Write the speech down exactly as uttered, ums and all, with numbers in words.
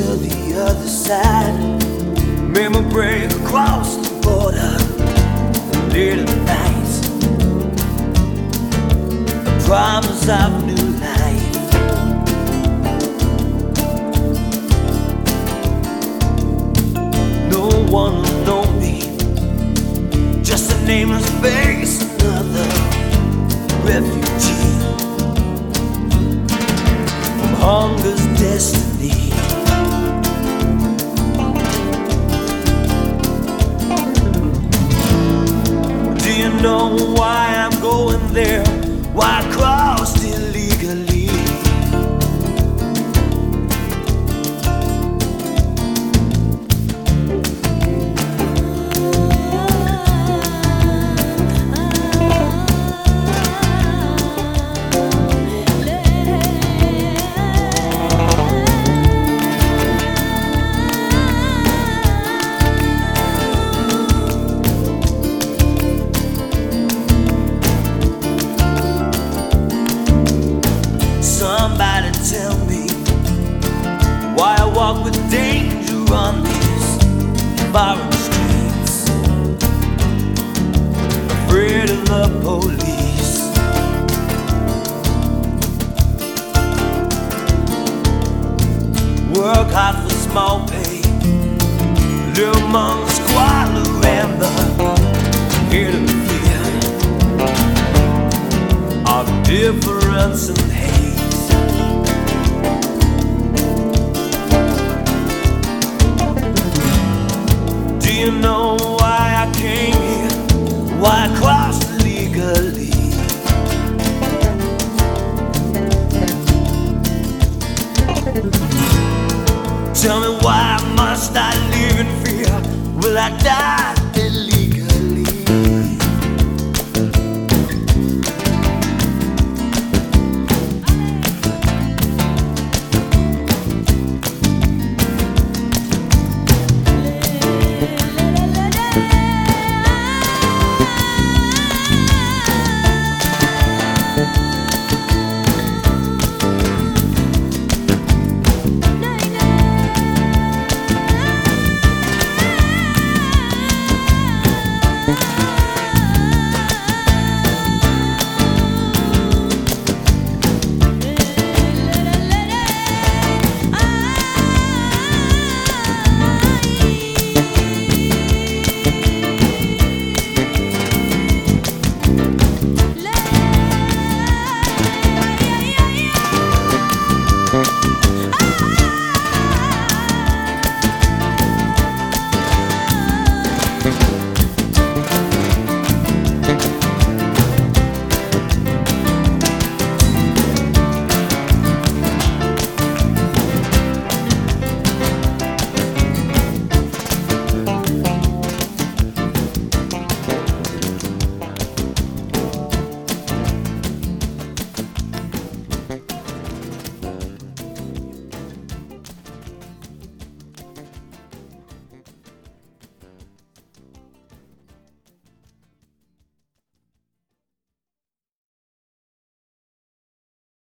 to the other side. Made my break across the border. Little nights, the promise of new life. No one will know me, just a nameless face, another refugee from hunger's destiny. Do you know why I'm going there? Why I crossed illegally? Somebody tell me why I walk with danger on these foreign streets, afraid of the police. Work hard for small pay, live among the squalor and the hidden fear of difference and hate. Do you know why I came here? Why I crossed legally? Tell me, why must I live in fear? Will I die